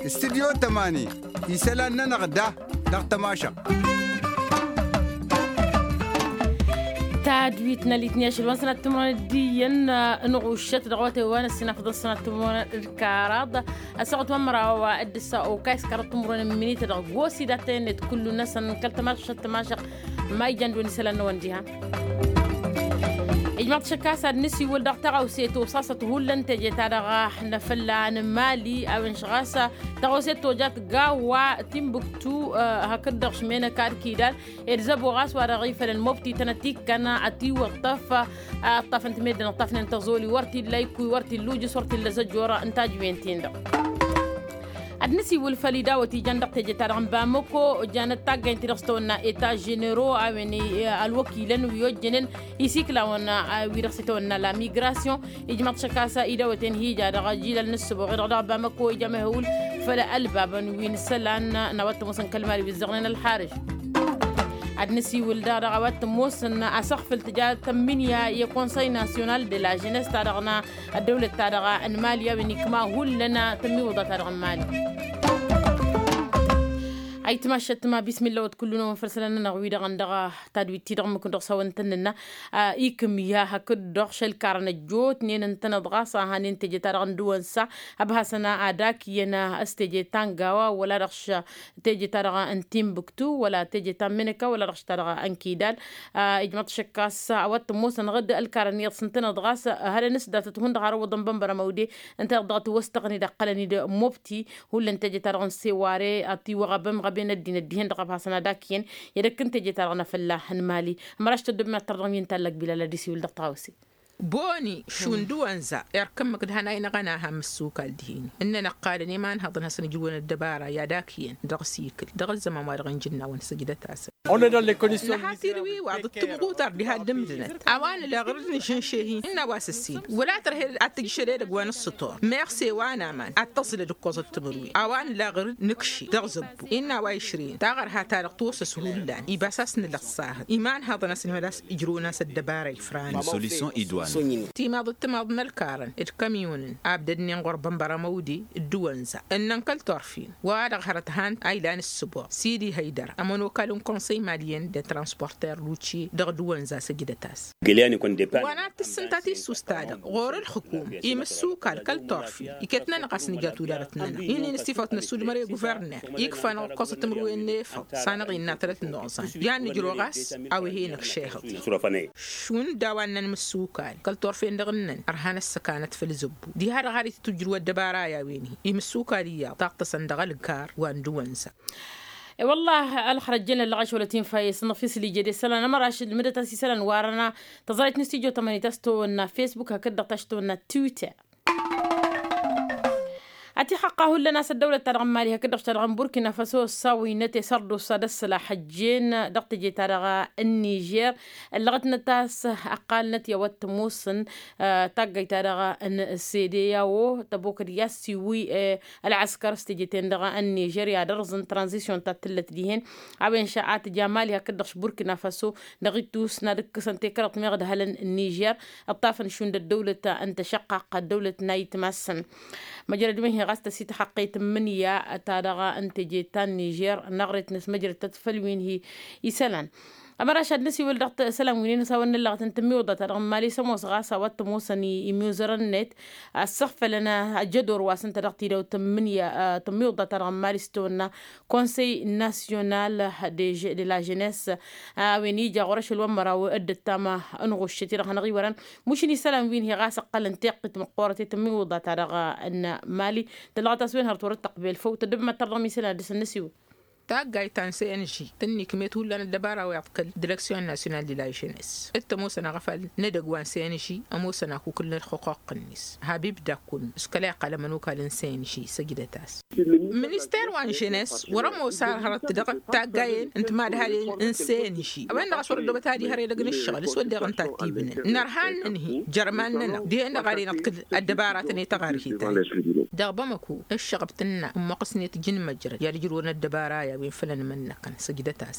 استديو 8 يسالنا نغدا دغ تماشق تادويتنا لتنياش الوسنة التمرين ديان نغوشت دغواتي وانا السنة في السنة التمرين الكاراد الساعة ومرة وادسا او كايس كارد تمرين منيت دغوسي داتين كل الناس كالتماشق التماشق ما يجندون سلنا ونديها إجماع شكاسة نسي والدكتور وسيتو صاصة هولن تجي تارغا نفلان مالي أو إنشغاسة تغوسيتو جات قاوة تيمبكتو هكذا شمينة كار كيدال إرزابو غاس ورغيفة للمبتي تنتيك كان أتي وطف الطف انت ميدن الطف ننتظولي ورتي اللايكوي ورتي اللوجس ورتي اللزجورة انتاج وينتين دو النسي والفليدا وتيجان دقت جتارم بامكو جانت تاغا انترستونا ايتا جينيرو اويني الوكيلن ويوجنن يسيكلا ونا ويرسيتونا لا ميغراسيون اجمع شكاسا ايدا وتن هيجا رجيل النسب غير بامكو جمهول فلا البابن وين سلان نوات مسن كلمه بالزغنين الحارج النسي والدار غوات موسن أسقف التجارة تمنيا يكونسي ناسيونال دي لا جينيس تارغنا الدولة تارغا المالية ونكما هو لنا تميوضة تارغ المالي أي تماشت ما بسم الله وتكلنا فرسلنا نغويدا غندغا تادويتي دغم كن دغ سوانتننا إيكم يا هكد دغ شل كارن جوت نين انتنا دغاسا هانين تجي تارغن دوانسا أبها سنا آداك ينا استجي تانغاوا ولا رغش تجي تارغا انتيم بكتو ولا تجي تامنكا ولا رغش تارغا انكيدال إجمات شكاس أوات موسى نغد الكارن يتصنتنا دغاسا هلا نسدا تتهون دغارا وضم بمبرا مودي انت دغت وستغني دقلني موبتي هو اللي انتجي تارغن سيواري أتي وغبم بين الدين دقب حسنا داكين يدك انت جيت رغنا في الله المالي مراش تدب ما ترغمين تلك بلا لديسي ولد طاوسي بوني شون دوانزا يركم مقد هناي نغناها مسوكا الدين إننا قالني ما نهضن هسن جوان الدبارة يا داكين دغسيكل دغ الزمان ما رغن جنا ونسجد تاسع نحاتي روي وعض التبغو تردي هالدمدنت أوان لا غردني شنشهين إنا واسسين ولا ترهي أتج شرير جوان السطور ميرسي وانا مان أتصل دكوز التبروي أوان لا غرد نكشي دغزبو إنا وايشرين تاغر هاتارق توس سهولان يباسسن للصاهد إيمان هذا ناس المداس يجرونا الدبارة الفراني solution idoine تيما ضد تماضنا الكارن الكاميون أبدني نقرب برامودي الدوانزا إننقل طرفين وادغ هرتهان أيلان السبوع سيدي هيدر أمون وكالون كونسي ماليين دي ترانسبورتير لوتشي دغ دوانزا سجدتاس وانا تسنتاتي سوستادا غور الحكومة يمسوكا الكال طرفين يكتنا نقص نجاتو دارتنا إني نستيفات نسود مري غوفرنر يكفى نقص تمرو النيفو سانغي ناترت نوزان يعني جروغاس أو هي نكشيخ شون داوانا نمسوكا كالطرفين دغنن أرهان السكانة في الزبو دي هذا غاري تجروا الدبارة يا ويني يمسوكا ليا طاقة صندغ الكار واندوانسا والله الخرجنا اللغش ولا تين في صنفيس اللي جدي سلا أنا راش المدة تاسي سلا وارنا تزرعت نستيجو تماني تستو إن فيسبوك هكذا تشتو إن تويتر أتي حقه لنا الدولة ترغم مالها كده ترغم بوركينا فاسو ساوي نتي سردو سادس حجين دقت جي ترغى النيجير اللغة نتاس أقال نتي واتموسن تاقي ترغى السيدية و تبوك رياسي وي العسكر استجيتين دغى النيجير يا درزن ترانزيشن تاتلت ديهن عبين شاعات جمالها كده بوركينا فاسو نغيتوس نادك سنتكرت مغد هلن النيجير الطافن شون الدولة أن تشقق الدولة نايت مسن مجرد مهي غاست سيت حقيت منيا تارغا انت جيتان نيجير نغرت نس مجرد تتفلوين هي يسلان أما راشد نسي ولدت سلام وينين سوون اللغة تنتمي وضت رغم مالي سموس غاسا واتموسني يميوزر النت السخف لنا جدور واسن ترغتي لو تمنيا تمي وضت رغم مالي ستونا كونسي ناسيونال دي لا جينيس ويني جا غرش الومرا وأد التامة أنغشتي رغ نغي وران مشني سلام وين هي غاسا قل انتقت مقورة تمي وضت رغ أن مالي تلغة تسوين هرتورت تقبل فوق تدب ما ترغمي سلا دس النسيو تاجاي تان CNG تني كميت هو لنا الدبارة ويعتقل ديركسيون ناسيونال دي لا جينيس التموسنا غفل ندقوان CNG أموسنا كل الحقوق الناس حبيب داكون اسكلا قال منوكا لنسين شي سجدتاس منستير وان جينيس ورمو صار هرت دق تاجاي انت ما ده انسان شي وين رسول الدبت هذه هري دقن الشغل سوى اللي غنت تيبنا نرهان انهي جرماننا دي ان غادي نتقل الدبارة تني تغاري دغبمكو الشغب تنا مقصني تجن مجرد يا رجلون الدبارة يا وين فلان منك كان سجدتها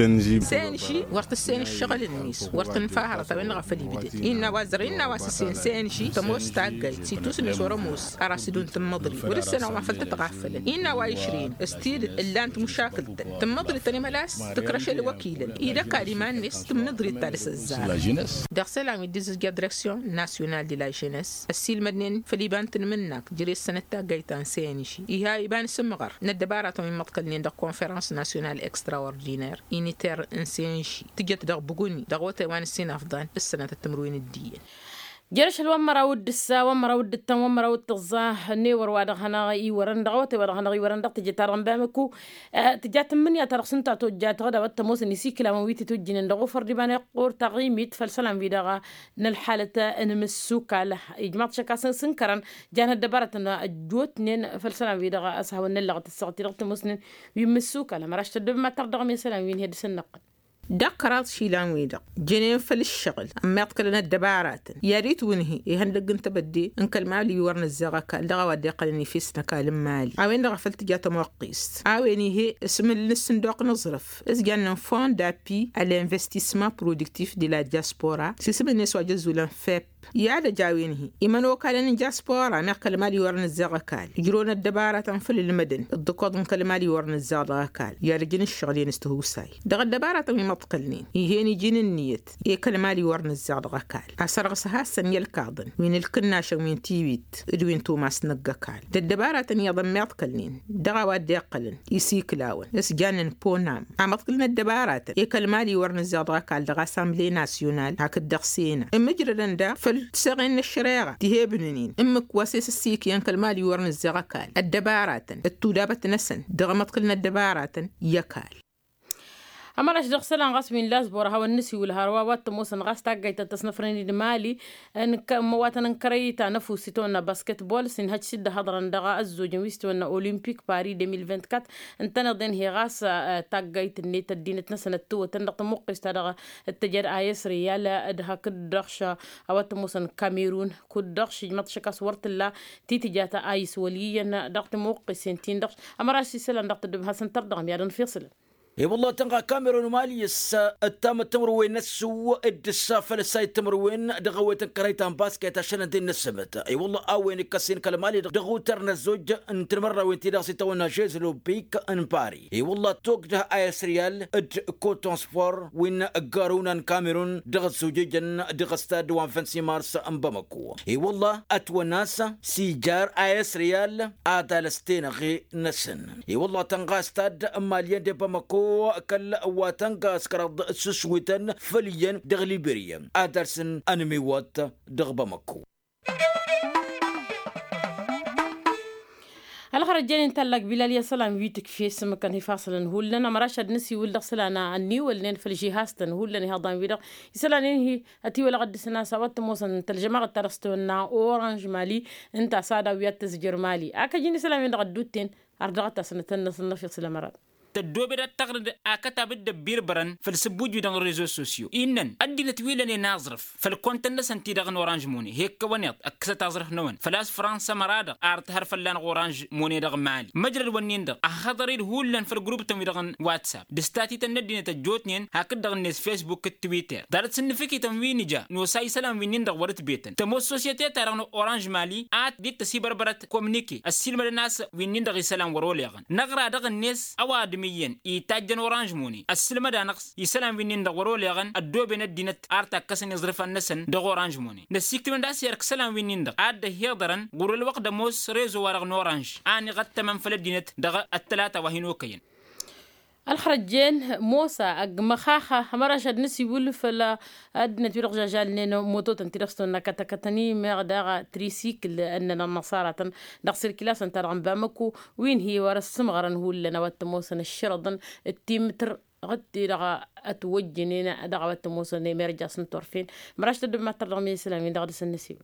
سنجي ورت السين الشغل النيس ورت نفاهرة طبعا غفلي بدت إنا وزرين واسسين سينشي تموس تاجي سيتوس نسورموس أراسدون تمضري ورسنا وما فلت تغفل إنا وعشرين استيل اللي أنت مشاكل تمضري تاني ملاس تكرش الوكيل إذا كلمان نس تمضري تارس الزار دخل عم يدز ديريكسيون ناسيونال دي لا جينيس السيل مدنين فليبان تنمنك جري السنة تاجيتان سينشي إيها يبان سمغر ندبارة من متقلين دا كونفرنس ناسيونال إكسترا أوردينير إنيتير إنسينشي تجت دغ بقولني دغوته وان السين أفضل السنة التمروين الدين جرش الومرة ود السا ومرة ود التم ومرة ود الظاه نيور وادغنا غي ورن دغوته ودغنا غي ورن دغ تجتارن بامكو تجات من يا ترخصنتا توجات غدا وتموس نسي كلا مويتي توجين دغو فردي بان يقور تغيميت فالسلام في دغا الحالة نمسوكا له اجماع شكاسن سنكرن جان الدبارة جوتنين فالسلام في دغا اسها ونلغه السغتي دغ تموسن يمسوكا له مراش تدب ما تردغ من سلام وين هاد سنق دقرات شيلان ويدق جنين فالشغل أما يتقلنا الدبارات يا ريت ونهي يهندق انت بدي انك المال يورن الزغاكا لغا ودي قلني في سنكا المال عوين لغا فلتجات موقيس عويني هي اسم الصندوق نصرف اسجان فون دابي على انفستيسمون برودكتيف دي لا دياسبورا سيسم الناس وجزولا فيب يا جاوينه إيمان وكالن جاسبورا نقل المال يورن الزغاكال يجرون الدبارات انفل المدن الدكوض انك المال يورن الزغاكال يا رجل الشغلين استهوساي دغ الدبارات متقلنين يهيني جين النيت يكلمالي ورن الزغاكال أسرغسها السنية الكاظن وين الكناشة وين تيبيت ادوين توماس نقاكال الدبارات يضم يتقلنين دغا وادي قلن يسيك لاون اسجانن بونام عمتقلنا الدبارات يكلمالي ورن الزغاكال دغا سامبلي ناسيونال هاك الدغسينا مجرد دا فالتسغين الشريعة تهيبنين امك واسيس السيك ينكلمالي ورن الزغاكال الدبارات التودابة نسن دغا متقلنا الدبارات يكال أمراش دخسلان غاسمين لازبورا هوا النسي والهروا واتموسن غاس تاقايتا تصنفريني دمالي مواتن انكريتا نفوسيتونا باسكت بول سين هاج سيدة هضران دغا أزو جنويستونا أولمبيك باري 2024 انتنا دين هي غاس تاقايت النيتا الدينة نسنة تو تنقط موقيستا دغا التجار آيس ريالا ادها كدخشا واتموسن كاميرون كدخش جمتشكاس ورتلا تيتي جاتا آيس وليا دغت موقيسين تين دخش أمراش سيسلان دغت دبها سنتر دغم يادن فيصل اي والله تنقى كاميرون مالي التام التمروين نسو الدسافة لساي التمروين دغوة كريتان باسكيت عشان دين نسمت اي والله اوين كاسين كلمالي دغو ترنا الزوج انت مرة وين تداسي تونا جيزلو بيك ان باري اي والله توقجه ايس ريال اد كوتون سبور وين قارونا كاميرون دغ سوجيجن دغ استاد 25 مارس ان بامكو اي والله اتوى ناس سيجار ايس ريال ادالستين غي نسن اي والله تنقى استاد ماليان دي بامكو كل واتنقا سكراد سسويتن فليا دغلي بريا ادرسن انمي وات دغبا مكو الخرجين نتلق بلال يا سلام ويتك في اسم كان فاصلا هو لنا مراشد نسي ولا سلانا عني ولين في الجهاستن هو لنا هضام ويدا يسلان هي اتي ولا قد سنا سوات موسن الجماعه ترستونا اورانج مالي انت سادا ويات تسجر مالي اكاجيني سلام يند قدوتين ارضغت سنتن في سلامرات تدوبر التقرد أكتب الدبير برن فالسبوج بدن الريزو سوسيو إنن أدي نتويلني نازرف فالكونتن سنتي دغن أورانج موني هيك ونيط أكسة تازرف نون فلاس فرنسا مرادة أرت هرف لان أورانج موني دغن مالي مجرد ونين دغ أخضرير هولن في الجروب تمي دغن واتساب دستاتي تندي نتجوتنين هكذا دغن نيس فيسبوك التويتر دارت سنفكي تمويني جا نوساي سلام وينين دغ ورت بيتن تمو سوسيتي تارغن أورانج مالي آت دي تسيبر برات كومنيكي السيلم الناس وينين دغ سلام ورولي غن نغرا دغن نيس أواد ميين يتاجن أورانج موني السلمة دا نقص يسلم بينين دغورو لغن الدوبين الدينت أرتا كسن يزرف النسن دغ أورانج موني نسيكت من داس يرك سلام بينين دغ عاد هيضرن غور الوقت دموس ريزو ورغ نورانج آني غت من فل الدينت دغ الثلاثة وهينوكين الخرجين موسى مخاخة مرشد نسي ولف لا أدنى تورق جال نينو موتو تنترستو كتني مغداغا تريسيكل أننا النصارى نقصر كلاس ترغم بامكو وين هي ورسم غرن هو لنا واتموسن الشرطن التيمتر غدي لغا أتوجنين دغا واتموسن مرجع سنتورفين مرشد ما ترغم يسلامين دغا سنسيب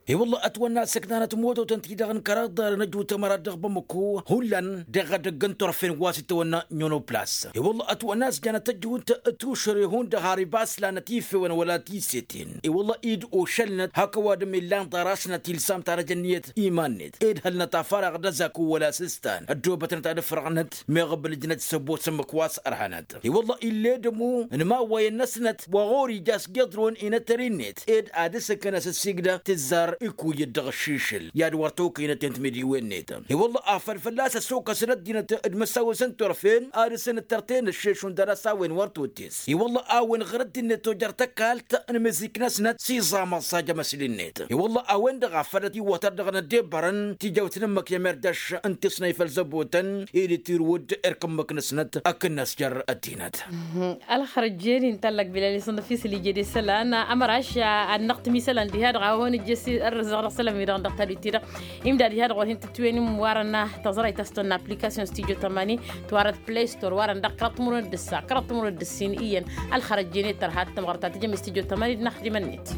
اي والله اتونا سكنانة موتو تنتي دغن كراد دار نجو تمراد دغ بمكو هولان دغ دغن طرفين واسي تونا نيونو بلاس اي والله اتونا سجانا تجو توشري هون دغاري باس لا نتيف ولا تيستين اي والله ايد او شلنت هكا وادم لان طراشنا تلسام ترجنيت ايمانيت ايد هل نتفرغ دزاكو ولا سستان الدوبة تنتفرغنت مغبل جنت سبو سمكواس ارهانات اي والله اللي دمو انما وين نسنت وغوري جاس قدرون إن ترينت إد عادس كناس السجدة تزار إكو يدغ الشيشل ياد ورتوك إن تنتمدي وين نيتا هي والله آفر فلاس السوق سنة دينا المساوي سنتور فين عادس الترتين الشيشون دراسة وين ورتوتيس هي والله آوين غرد إن توجرتك هالت أنا مزيك ناس نت سيزا مصاجة مسلين نيتا هي والله آوين دغ فردي وتردغنا دبرن تجاوت نمك يا مردش أنت صنيف الزبوتن إلي تيرود إركم مكنسنت أكنس جر الدينات الخرجيني نتلق بلالي صنفيس اللي جدي سلا أنا أمرش النقط مثلا دي هذا هون الجسي الرزق رسلا ميران دكتور تيرا إمداد دي هذا وهين تتويني موارنا تزرع تستون أبليكاسيون ستيجو تماني توارد بلاي ستور وارن دكرت مرور الدسا كرت مرور الدسين إيان الخرجيني ترهات تمغرتات تجمع ستيجو تماني نخدم النت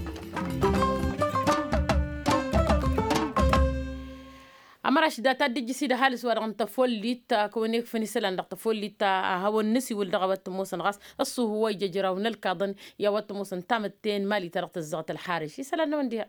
أمرش داتا دي سيدا هالس وارغن تفوليت كونيك فنسلان دق تفوليت هو النسي والدغوات موسن غاس الصو هو يجراون الكاضن يا وات موسن تامتين مالي ترقت الزغط الحارش يسلان ونديها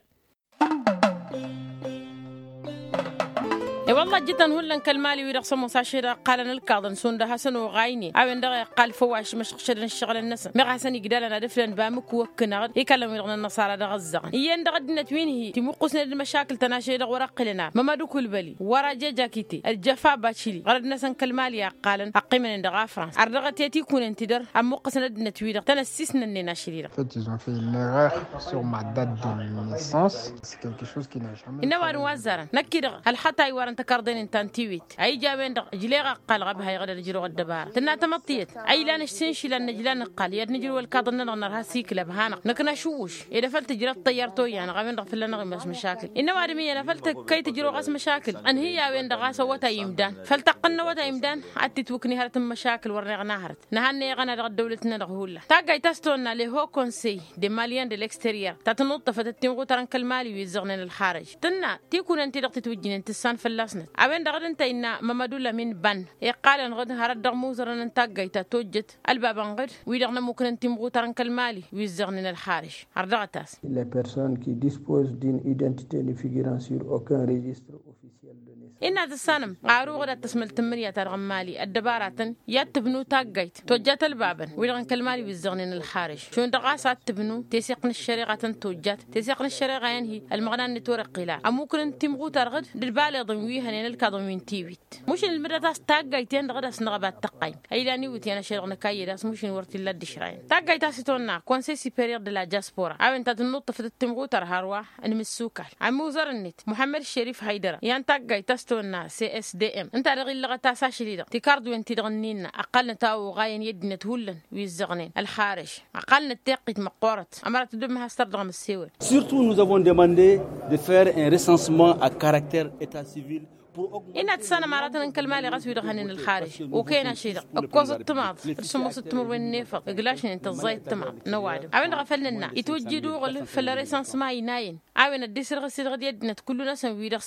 والله جدا هولن كالمالي ويرقص مساشير قالن الكاضن سوندا حسن وغايني عاون دغ قال فواش مش خشدن الشغل الناس ما حسن يقدالنا دفلن بامك وكنا يكلم يغن النصارى دغ الزغن ين دغ دنت وين هي تمقسنا المشاكل تناشي دغ ورقلنا ما دو كل بالي ورا جاكيتي الجفا باتشيلي غردنا سن كالمالي قالن اقيمن دغ فرنسا اردغت يتي كون انتدر ام قسنا دنت ويد تنسسنا لنا شريره ils ont fait une erreur sur ma date de naissance c'est quelque chose qui n'a jamais إنه وزارة نكير هل حتى يوارن تكردين إنتان تيويت أي جابين دق جليغا قال غبها يغدر جرو الدبار تنا تمطيت أي لا نشتنشي لأن نجلان قال يد نجرو الكاضن نغنرها سيكلا بهانا نكنا شوش إذا فلت جرت طيارتو يعني غابين دق فلنا غمس مشاكل إنه وارمية أنا فلت كي تجرو غاس مشاكل أن هي وين دغا سوتا يمدان فلتقنا وتا يمدان عدت توكني هرت مشاكل ورنا هرت نهني غنا دغ دولتنا دغهولا تاغاي تستونا لي هو كونسي دي ماليان دي الاكستيريور تتنط فتتنغو ترنك المالي ويزغن الخارج تنا تيكون انت دغت توجين انت سان فلاسنا اوين دغد انت ان مامادو لمن بان يقال غد هرد موزرن انت غايتا توجت البابان غد ويدغنا ممكن انت مغو ترنك المالي ويزغن الخارج اردغتاس les personnes qui disposent d'une identité ne figurant sur aucun registre officiel de naissance إن هذا السنم عارو غدا تسمل تمرية ترغمالي الدبارات يتبنو تاقيت توجات البابن ويلغن كالمالي بالزغنين الخارج شون دغاسات تبنو تسيقن الشريعة توجات تسيقن الشريعة ينهي المغنى نتورق قلا أموكن انتمغو ترغد للبالي ضمويها نين الكاضمين تيويت مش المدرسة تاقيتين غدا سنغبات تقاين أيلاني وتيانا شرغنا كايداس مش نورتي لا دشراين تاقيتا ستونا كونسي سيبيرير دي لا جاسبورا أوين تتنط فتتمغو ترهاروا المسوكال عموزر النت محمد الشريف هيدرا يان تاقيتا ستونا CSDM انت رغي اللغة تاسا شديدة تكاردو انت دغنين أقل نتاو غاين يدنا تهولن ويزغنين الخارج أقل نتاقيت مقورت أمرت دمها استردغم السيور. Surtout nous avons demandé de faire un recensement à caractère état civil. إن تسنة مراتنا نكلمالي غسوي دخانين الخارج وكينا شيدا أكوز التماض السموس التمر والنيفق إقلاشن انت الزاي التماض نوادم عوين غفلنا يتوجدوا غل فالريسانس ما يناين عوين الديسر غسيد غد يدنا كل ناس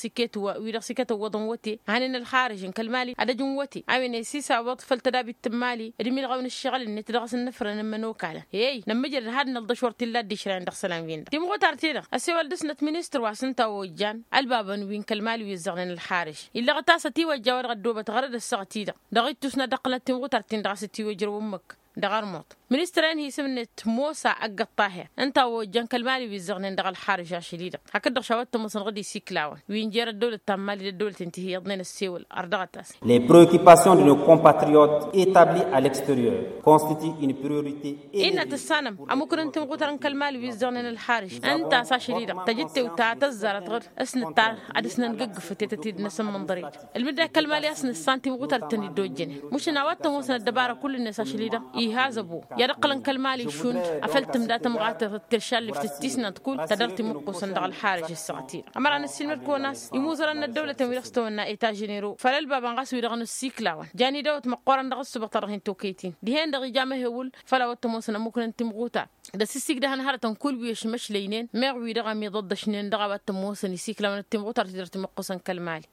ويدغ سيكتو وضن وتي هانين الخارج نكلمالي عدا جنوتي عوين يسيسا وض فالتدابي التمالي رمي غون الشغل إن تدغس النفر نما نوكالا هي نما جر هادنا الدشور تلا ديشرين دغ سلام وين تيمغو تارتيدا السيوال دسنة مينستر واسنتا وجان البابن وين كلمالي ويزغنين الخارج إلا غتاسة وجاور غدوبة غرد الساعتيدا دغيت تسنا دقلت تمغو تارتين دغستي وجر ومك دغرموت منسترين هي سمنت موسى أقطاها أنت وجان كلمالي ويزغنين دغ الحارج شديدة هكذا شوات مصن غدي سيكلاون وين جرى الدولة التمالي الدولة انتهي يضنين السيول أردغتاس. Les préoccupations de nos compatriotes établis à l'extérieur constituent une priorité. إن تسانم أمكن أنت مقترن كلمالي ويزغنين الحارج أنت أسا شديدة تجدت وتعتزرت غير أسن تار أدسنا نقق فتيتتيد نسم من ضريج المدة كلمالي أسن السانتي مقتر تني دوجين مش نوات موسى الدبارة كل الناس شديدة إيهازبو يرقلن كالمالي شون أفلتم داتا مغاتة الترشال اللي في التسنة تقول تدرتي مقوصا دغ الحارج السعتير أمران السلمر كوناس يموزر أن الدولة تميرستو أن إيتا جنيرو فلالبابا نغاسو يدغن السيكلاوان جاني دوت مقوران دغ السبق ترغين توكيتين دهين دغي جامه هول فلا وتموسنا ممكن انتمغوتا دا سيسيك دهن هارتن كل بيش مش لينين مغوي دغا مي ضد شنين دغا وتموسن يسيكلاوان التمغوتا تدرتي مقوصا كالمالي